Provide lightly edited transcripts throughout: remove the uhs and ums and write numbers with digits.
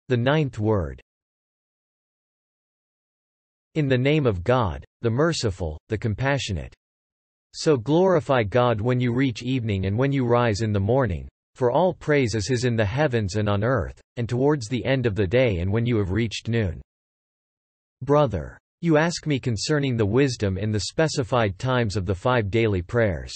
The ninth word. In the name of God, the merciful, the compassionate. So glorify God when you reach evening and when you rise in the morning, for all praise is His in the heavens and on earth, and towards the end of the day and when you have reached noon. Brother, you ask me concerning the wisdom in the specified times of the 5 daily prayers.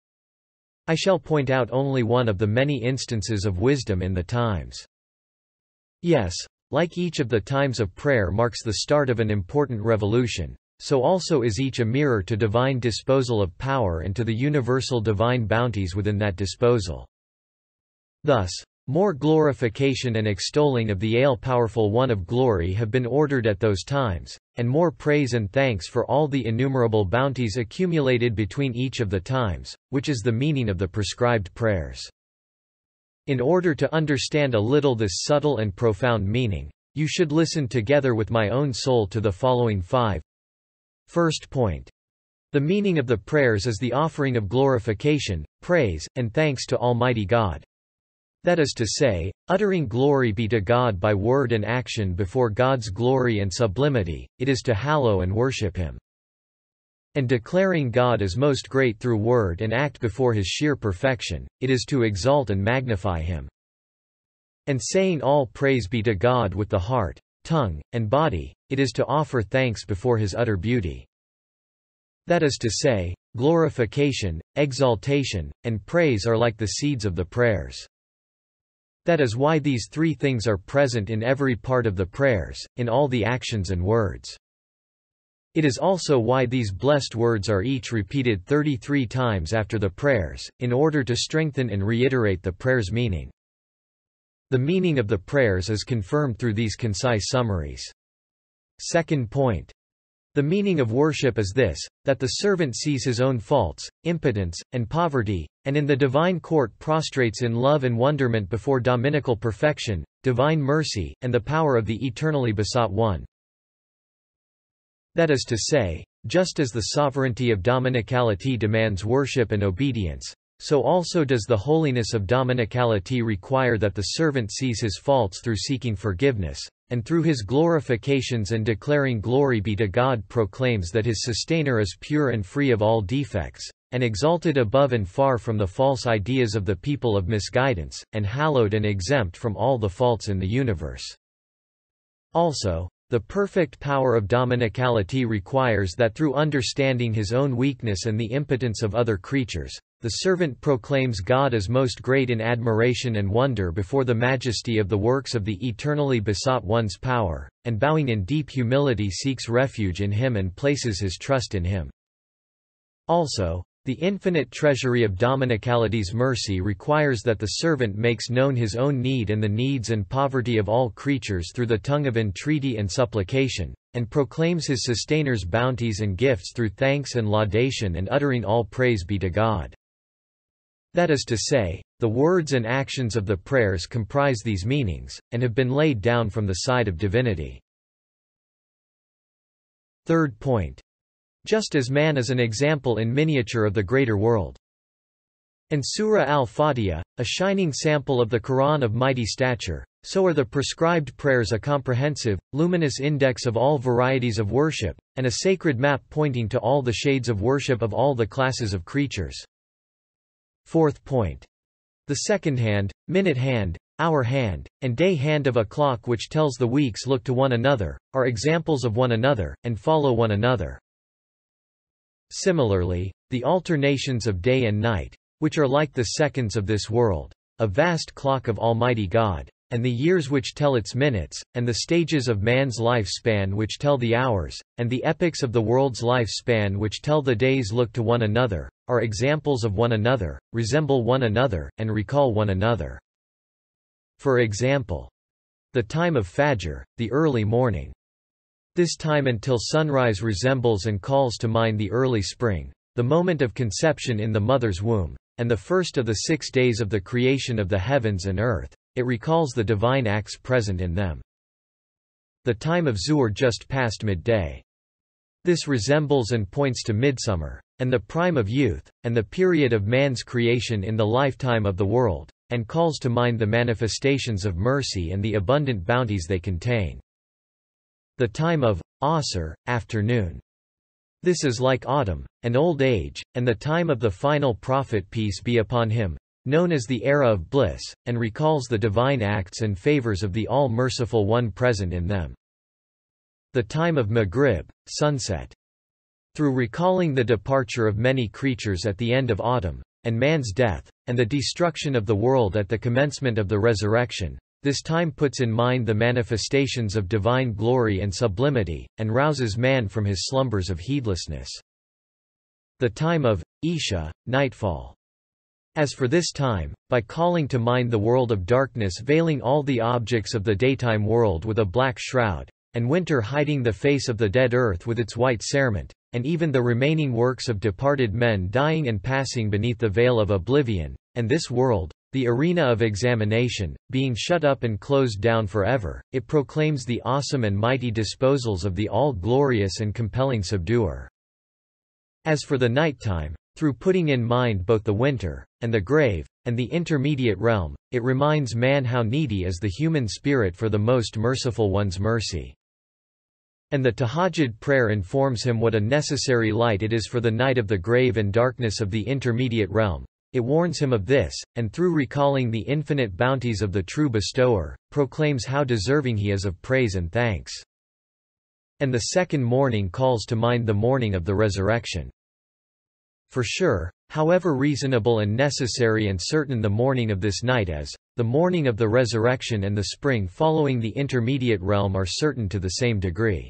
I shall point out only one of the many instances of wisdom in the times. Yes, like each of the times of prayer marks the start of an important revolution, so also is each a mirror to divine disposal of power and to the universal divine bounties within that disposal. Thus, more glorification and extolling of the all-powerful One of glory have been ordered at those times, and more praise and thanks for all the innumerable bounties accumulated between each of the times, which is the meaning of the prescribed prayers. In order to understand a little this subtle and profound meaning, you should listen together with my own soul to the following 5. First point. The meaning of the prayers is the offering of glorification, praise, and thanks to Almighty God. That is to say, uttering glory be to God by word and action before God's glory and sublimity, it is to hallow and worship Him. And declaring God as most great through word and act before His sheer perfection, it is to exalt and magnify Him. And saying all praise be to God with the heart, tongue, and body, it is to offer thanks before His utter beauty. That is to say, glorification, exaltation, and praise are like the seeds of the prayers. That is why these 3 things are present in every part of the prayers, in all the actions and words. It is also why these blessed words are each repeated 33 times after the prayers, in order to strengthen and reiterate the prayer's meaning. The meaning of the prayers is confirmed through these concise summaries. Second point. The meaning of worship is this, that the servant sees his own faults, impotence, and poverty, and in the divine court prostrates in love and wonderment before dominical perfection, divine mercy, and the power of the eternally besought One. That is to say, just as the sovereignty of dominicality demands worship and obedience, so also does the holiness of dominicality require that the servant sees his faults through seeking forgiveness, and through his glorifications and declaring glory be to God proclaims that his sustainer is pure and free of all defects, and exalted above and far from the false ideas of the people of misguidance, and hallowed and exempt from all the faults in the universe. Also, the perfect power of dominicality requires that through understanding his own weakness and the impotence of other creatures, the servant proclaims God as most great in admiration and wonder before the majesty of the works of the eternally besought One's power, and bowing in deep humility seeks refuge in Him and places his trust in Him. Also, the infinite treasury of dominicality's mercy requires that the servant makes known his own need and the needs and poverty of all creatures through the tongue of entreaty and supplication, and proclaims his sustainers' bounties and gifts through thanks and laudation and uttering all praise be to God. That is to say, the words and actions of the prayers comprise these meanings, and have been laid down from the side of divinity. Third point. Just as man is an example in miniature of the greater world, and Surah al-Fatiha, a shining sample of the Quran of mighty stature, so are the prescribed prayers a comprehensive, luminous index of all varieties of worship, and a sacred map pointing to all the shades of worship of all the classes of creatures. Fourth point. The second hand, minute hand, hour hand, and day hand of a clock which tells the weeks look to one another, are examples of one another, and follow one another. Similarly, the alternations of day and night, which are like the seconds of this world, a vast clock of Almighty God, and the years which tell its minutes, and the stages of man's lifespan which tell the hours, and the epochs of the world's lifespan which tell the days look to one another, are examples of one another, resemble one another, and recall one another. For example, the time of Fajr, the early morning. This time until sunrise resembles and calls to mind the early spring, the moment of conception in the mother's womb, and the first of the 6 days of the creation of the heavens and earth. It recalls the divine acts present in them. The time of Zuhr just past midday. This resembles and points to midsummer, and the prime of youth, and the period of man's creation in the lifetime of the world, and calls to mind the manifestations of mercy and the abundant bounties they contain. The time of Asr, afternoon. This is like autumn, and old age, and the time of the final prophet peace be upon him, known as the era of bliss, and recalls the divine acts and favors of the All-Merciful One present in them. The time of Maghrib, sunset. Through recalling the departure of many creatures at the end of autumn, and man's death, and the destruction of the world at the commencement of the resurrection, this time puts in mind the manifestations of divine glory and sublimity, and rouses man from his slumbers of heedlessness. The time of Isha, nightfall. As for this time, by calling to mind the world of darkness veiling all the objects of the daytime world with a black shroud, and winter hiding the face of the dead earth with its white cerement, and even the remaining works of departed men dying and passing beneath the veil of oblivion, and this world, the arena of examination, being shut up and closed down forever, it proclaims the awesome and mighty disposals of the all-glorious and compelling Subduer. As for the night-time, through putting in mind both the winter, and the grave, and the intermediate realm, it reminds man how needy is the human spirit for the Most Merciful One's mercy. And the Tahajjud prayer informs him what a necessary light it is for the night of the grave and darkness of the intermediate realm. It warns him of this, and through recalling the infinite bounties of the true bestower, proclaims how deserving he is of praise and thanks. And the second morning calls to mind the morning of the resurrection. For sure, however reasonable and necessary and certain the morning of this night is, the morning of the resurrection and the spring following the intermediate realm are certain to the same degree.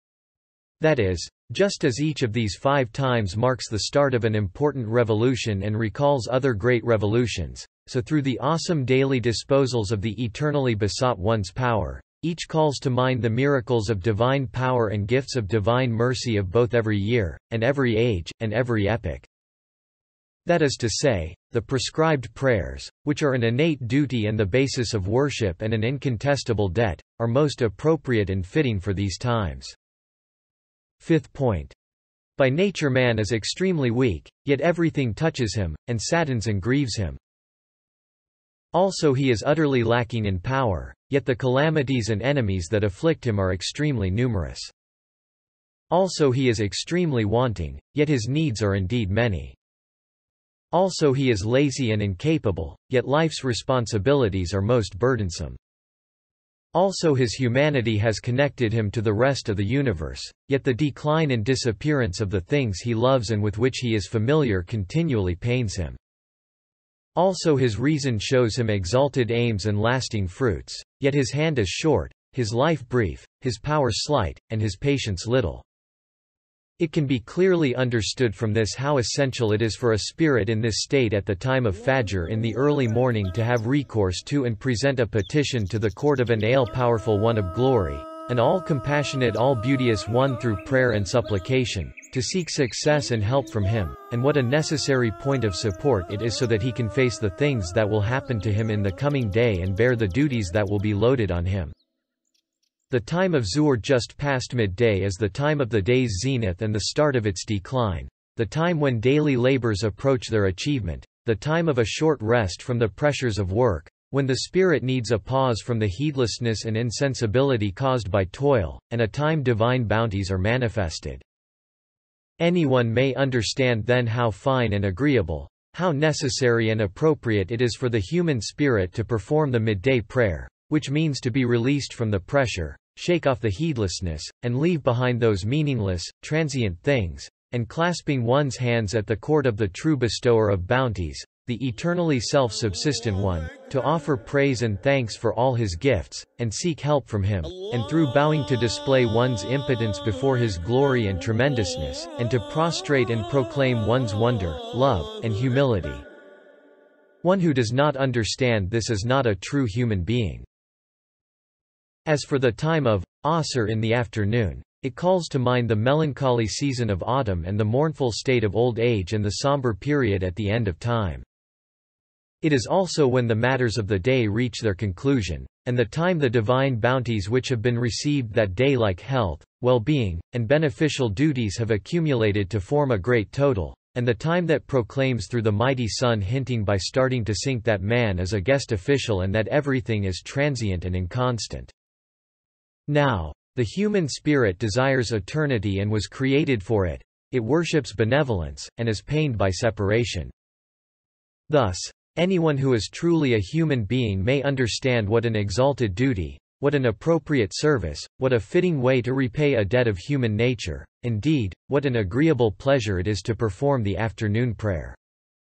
That is, just as each of these 5 times marks the start of an important revolution and recalls other great revolutions, so through the awesome daily disposals of the eternally besought One's power, each calls to mind the miracles of divine power and gifts of divine mercy of both every year, and every age, and every epoch. That is to say, the prescribed prayers, which are an innate duty and the basis of worship and an incontestable debt, are most appropriate and fitting for these times. Fifth point. By nature man is extremely weak, yet everything touches him, and saddens and grieves him. Also he is utterly lacking in power, yet the calamities and enemies that afflict him are extremely numerous. Also he is extremely wanting, yet his needs are indeed many. Also he is lazy and incapable, yet life's responsibilities are most burdensome. Also his humanity has connected him to the rest of the universe, yet the decline and disappearance of the things he loves and with which he is familiar continually pains him. Also his reason shows him exalted aims and lasting fruits, yet his hand is short, his life brief, his power slight, and his patience little. It can be clearly understood from this how essential it is for a spirit in this state at the time of Fajr in the early morning to have recourse to and present a petition to the court of an all-powerful One of glory, an all-compassionate all-beauteous One through prayer and supplication, to seek success and help from him, and what a necessary point of support it is so that he can face the things that will happen to him in the coming day and bear the duties that will be loaded on him. The time of Zuhr just past midday is the time of the day's zenith and the start of its decline, the time when daily labors approach their achievement, the time of a short rest from the pressures of work, when the spirit needs a pause from the heedlessness and insensibility caused by toil, and a time divine bounties are manifested. Anyone may understand then how fine and agreeable, how necessary and appropriate it is for the human spirit to perform the midday prayer, which means to be released from the pressure, shake off the heedlessness, and leave behind those meaningless, transient things, and clasping one's hands at the court of the true bestower of bounties, the eternally self-subsistent One, to offer praise and thanks for all his gifts, and seek help from him, and through bowing to display one's impotence before his glory and tremendousness, and to prostrate and proclaim one's wonder, love, and humility. One who does not understand this is not a true human being. As for the time of Asr in the afternoon, it calls to mind the melancholy season of autumn and the mournful state of old age and the somber period at the end of time. It is also when the matters of the day reach their conclusion, and the time the divine bounties which have been received that day like health, well-being, and beneficial duties have accumulated to form a great total, and the time that proclaims through the mighty sun, hinting by starting to sink that man is a guest official and that everything is transient and inconstant. Now, the human spirit desires eternity and was created for it. It worships benevolence, and is pained by separation. Thus, anyone who is truly a human being may understand what an exalted duty, what an appropriate service, what a fitting way to repay a debt of human nature, indeed, what an agreeable pleasure it is to perform the afternoon prayer.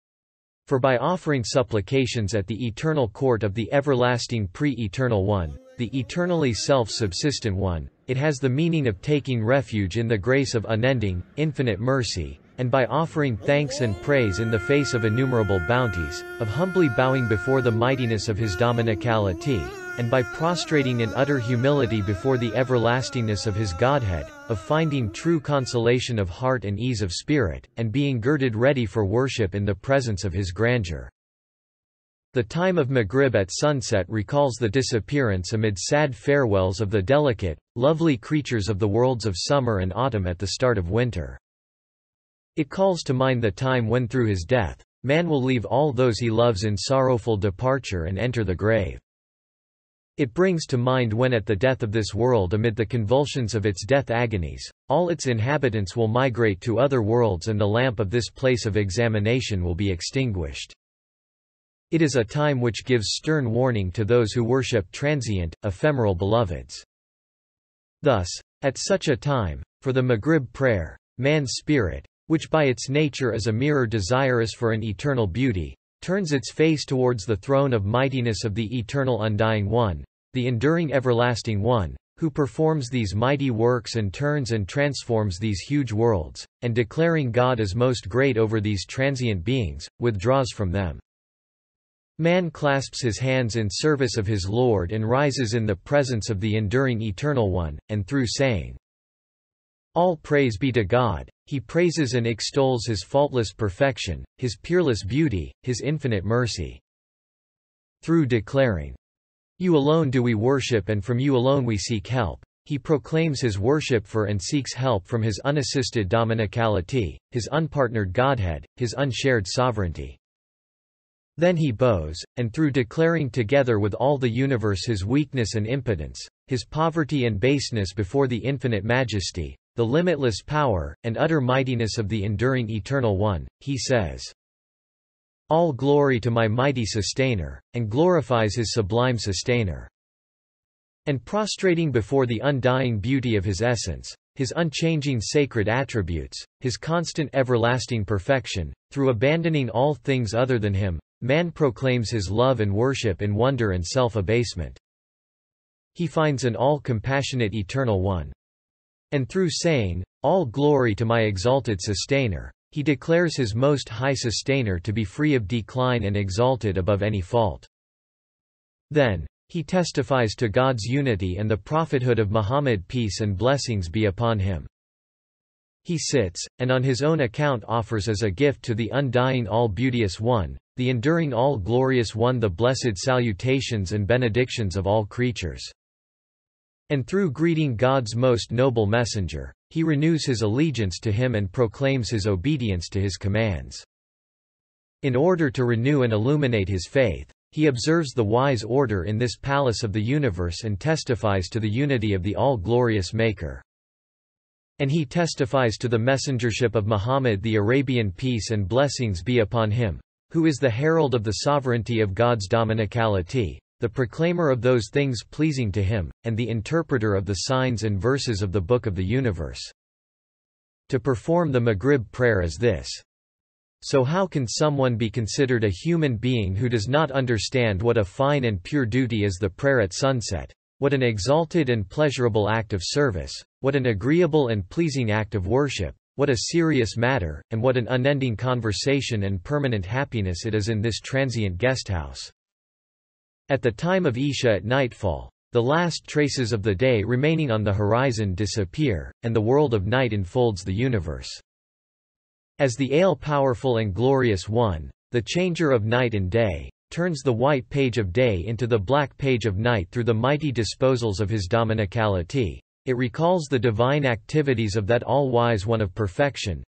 For by offering supplications at the eternal court of the everlasting pre-eternal One, the eternally self-subsistent One, it has the meaning of taking refuge in the grace of unending, infinite mercy, and by offering thanks and praise in the face of innumerable bounties, of humbly bowing before the mightiness of His dominicality, and by prostrating in utter humility before the everlastingness of His Godhead, of finding true consolation of heart and ease of spirit, and being girded ready for worship in the presence of His grandeur. The time of Maghrib at sunset recalls the disappearance amid sad farewells of the delicate, lovely creatures of the worlds of summer and autumn at the start of winter. It calls to mind the time when through his death, man will leave all those he loves in sorrowful departure and enter the grave. It brings to mind when at the death of this world, amid the convulsions of its death agonies, all its inhabitants will migrate to other worlds and the lamp of this place of examination will be extinguished. It is a time which gives stern warning to those who worship transient, ephemeral beloveds. Thus, at such a time, for the Maghrib prayer, man's spirit, which by its nature is a mirror desirous for an eternal beauty, turns its face towards the throne of mightiness of the eternal undying One, the enduring everlasting One, who performs these mighty works and turns and transforms these huge worlds, and declaring God as most great over these transient beings, withdraws from them. Man clasps his hands in service of his Lord and rises in the presence of the enduring Eternal One, and through saying, "All praise be to God," he praises and extols His faultless perfection, His peerless beauty, His infinite mercy. Through declaring, "You alone do we worship and from You alone we seek help," he proclaims his worship for and seeks help from His unassisted dominicality, His unpartnered Godhead, His unshared sovereignty. Then he bows, and through declaring together with all the universe his weakness and impotence, his poverty and baseness before the infinite majesty, the limitless power, and utter mightiness of the enduring Eternal One, he says, "All glory to my mighty Sustainer," and glorifies His sublime Sustainer. And prostrating before the undying beauty of His essence, His unchanging sacred attributes, His constant everlasting perfection, through abandoning all things other than Him, man proclaims his love and worship in wonder and self-abasement. He finds an all-compassionate Eternal One. And through saying, "All glory to my exalted Sustainer," he declares his most high Sustainer to be free of decline and exalted above any fault. Then, he testifies to God's unity and the prophethood of Muhammad, peace and blessings be upon him. He sits, and on his own account offers as a gift to the undying all-beauteous One, the enduring all-glorious One, the blessed salutations and benedictions of all creatures. And through greeting God's most noble messenger, he renews his allegiance to Him and proclaims his obedience to His commands. In order to renew and illuminate his faith, he observes the wise order in this palace of the universe and testifies to the unity of the all-glorious Maker. And he testifies to the messengership of Muhammad, the Arabian, peace and blessings be upon him, who is the herald of the sovereignty of God's dominicality, the proclaimer of those things pleasing to Him, and the interpreter of the signs and verses of the Book of the Universe. To perform the Maghrib prayer is this. So how can someone be considered a human being who does not understand what a fine and pure duty is the prayer at sunset, what an exalted and pleasurable act of service, what an agreeable and pleasing act of worship, what a serious matter, and what an unending conversation and permanent happiness it is in this transient guesthouse? At the time of Isha at nightfall, the last traces of the day remaining on the horizon disappear, and the world of night enfolds the universe. As the all-powerful and glorious One, the changer of night and day, turns the white page of day into the black page of night through the mighty disposals of His dominicality, it recalls the divine activities of that all-wise One of perfection,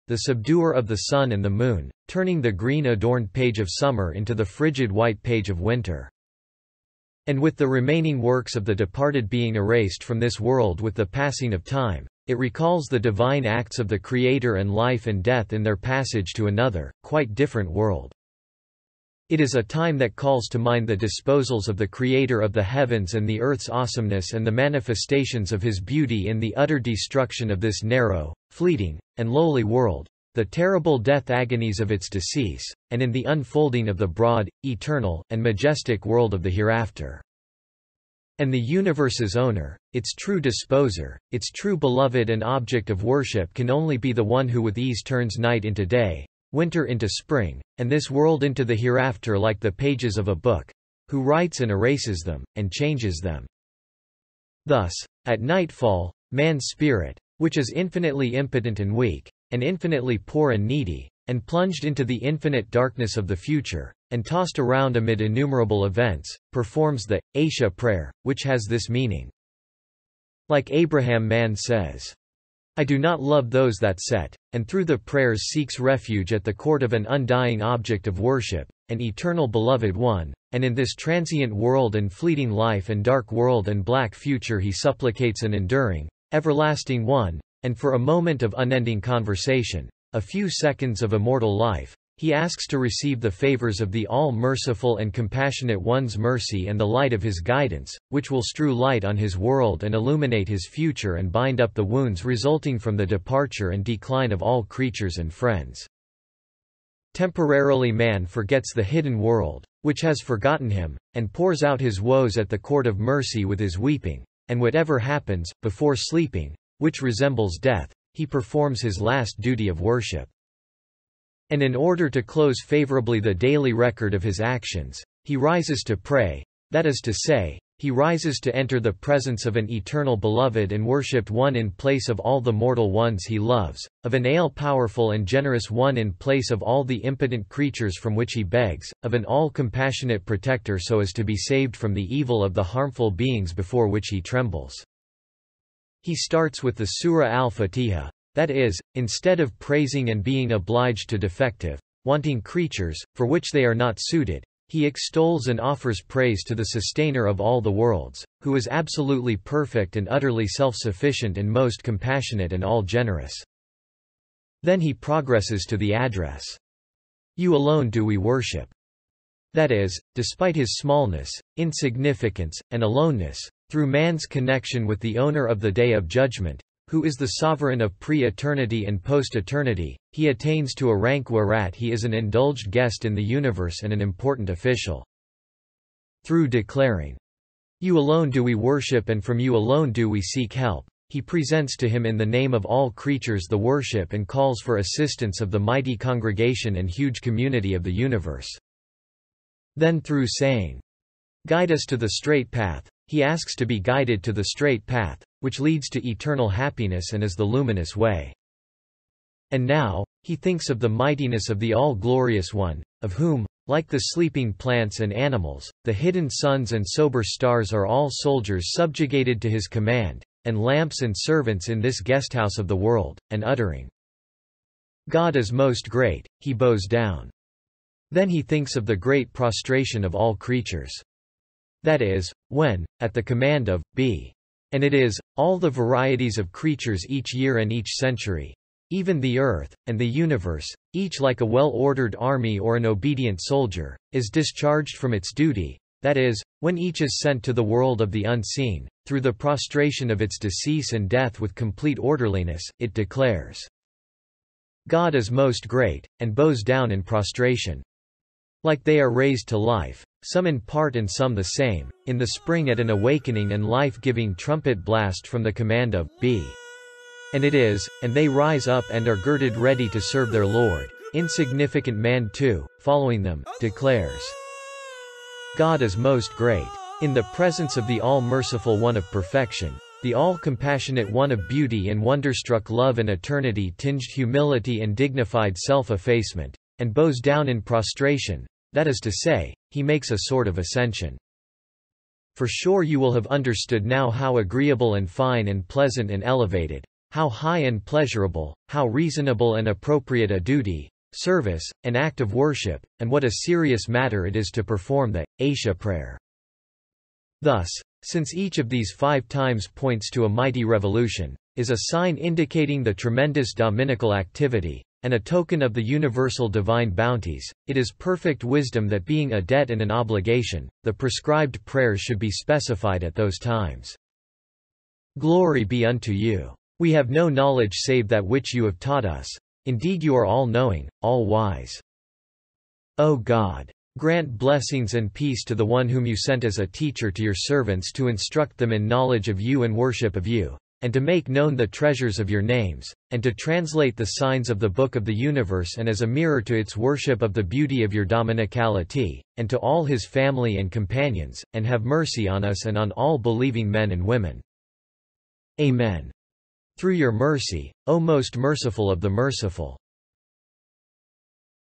the subduer of the sun and the moon, turning the green-adorned page of summer into the frigid white page of winter. And with the remaining works of the departed being erased from this world with the passing of time, it recalls the divine acts of the Creator and life and death in their passage to another, quite different world. It is a time that calls to mind the disposals of the Creator of the heavens and the earth's awesomeness and the manifestations of His beauty in the utter destruction of this narrow, fleeting, and lowly world, the terrible death agonies of its decease, and in the unfolding of the broad, eternal, and majestic world of the hereafter. And the universe's owner, its true disposer, its true beloved and object of worship can only be the one who with ease turns night into day, winter into spring, and this world into the hereafter like the pages of a book, who writes and erases them, and changes them. Thus, at nightfall, man's spirit, which is infinitely impotent and weak, and infinitely poor and needy, and plunged into the infinite darkness of the future, and tossed around amid innumerable events, performs the Asha prayer, which has this meaning. Like Abraham, man says, I do not love those that set, and through the prayers seeks refuge at the court of an undying object of worship, an eternal beloved one, and in this transient world and fleeting life and dark world and black future he supplicates an enduring, everlasting one, and for a moment of unending conversation, a few seconds of immortal life, he asks to receive the favors of the all-merciful and compassionate One's mercy and the light of His guidance, which will strew light on his world and illuminate his future and bind up the wounds resulting from the departure and decline of all creatures and friends. Temporarily man forgets the hidden world, which has forgotten him, and pours out his woes at the court of mercy with his weeping, and whatever happens, before sleeping, which resembles death, he performs his last duty of worship. And in order to close favorably the daily record of his actions, he rises to pray, that is to say, he rises to enter the presence of an eternal beloved and worshipped one in place of all the mortal ones he loves, of an all-powerful and generous one in place of all the impotent creatures from which he begs, of an all-compassionate protector so as to be saved from the evil of the harmful beings before which he trembles. He starts with the Surah al-Fatiha. That is, instead of praising and being obliged to defective, wanting creatures, for which they are not suited, he extols and offers praise to the Sustainer of all the worlds, who is absolutely perfect and utterly self-sufficient and most compassionate and all-generous. Then he progresses to the address. You alone do we worship. That is, despite his smallness, insignificance, and aloneness, through man's connection with the owner of the Day of Judgment, who is the sovereign of pre-eternity and post-eternity, he attains to a rank whereat he is an indulged guest in the universe and an important official. Through declaring, You alone do we worship and from you alone do we seek help, he presents to him in the name of all creatures the worship and calls for assistance of the mighty congregation and huge community of the universe. Then through saying, Guide us to the straight path, he asks to be guided to the straight path, which leads to eternal happiness and is the luminous way. And now, he thinks of the mightiness of the All-Glorious One, of whom, like the sleeping plants and animals, the hidden suns and sober stars are all soldiers subjugated to his command, and lamps and servants in this guesthouse of the world, and uttering, God is most great, he bows down. Then he thinks of the great prostration of all creatures. That is, when, at the command of, be. And it is, all the varieties of creatures each year and each century, even the earth, and the universe, each like a well-ordered army or an obedient soldier, is discharged from its duty, that is, when each is sent to the world of the unseen, through the prostration of its decease and death with complete orderliness, it declares, God is most great, and bows down in prostration. Like they are raised to life, some in part and some the same, in the spring at an awakening and life-giving trumpet blast from the command of, be. And it is, and they rise up and are girded ready to serve their Lord. Insignificant man too, following them, declares, God is most great. In the presence of the all-merciful One of perfection, the all-compassionate One of beauty and wonderstruck love and eternity-tinged humility and dignified self-effacement, and bows down in prostration, that is to say, he makes a sort of ascension. For sure you will have understood now how agreeable and fine and pleasant and elevated, How high and pleasurable, how reasonable and appropriate a duty, service, an act of worship, and what a serious matter it is to perform the Asha prayer. Thus, since each of these 5 times points to a mighty revolution, is a sign indicating the tremendous dominical activity, and a token of the universal divine bounties, it is perfect wisdom that being a debt and an obligation, the prescribed prayers should be specified at those times. Glory be unto you. We have no knowledge save that which you have taught us. Indeed you are all-knowing, all-wise. O God! Grant blessings and peace to the one whom you sent as a teacher to your servants to instruct them in knowledge of you and worship of you, and to make known the treasures of your names, and to translate the signs of the book of the universe and as a mirror to its worship of the beauty of your dominicality, and to all his family and companions, and have mercy on us and on all believing men and women. Amen. Through your mercy, O most merciful of the merciful.